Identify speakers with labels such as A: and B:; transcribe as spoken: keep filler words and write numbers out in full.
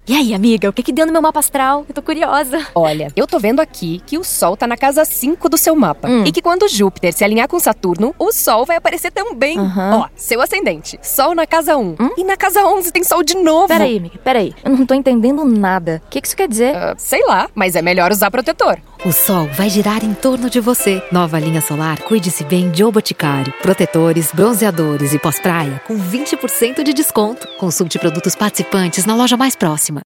A: E aí, amiga, o que que deu no meu mapa astral? Eu tô curiosa.
B: Olha, eu tô vendo aqui que o Sol tá na casa cinco do seu mapa.
A: Hum.
B: E que quando Júpiter se alinhar com Saturno, o Sol vai aparecer também.
A: Uhum.
B: Ó, seu ascendente, Sol na casa um.
A: Hum?
B: E na casa onze tem Sol de novo.
A: Peraí, amiga, peraí. Eu não tô entendendo nada. O que que isso quer dizer?
B: Uh, sei lá, mas é melhor usar protetor.
C: O Sol vai girar em torno de você. Nova linha solar Cuide-se Bem de O Boticário. Protetores, bronzeadores e pós-praia com vinte por cento de desconto. Consulte produtos participantes na loja mais próxima.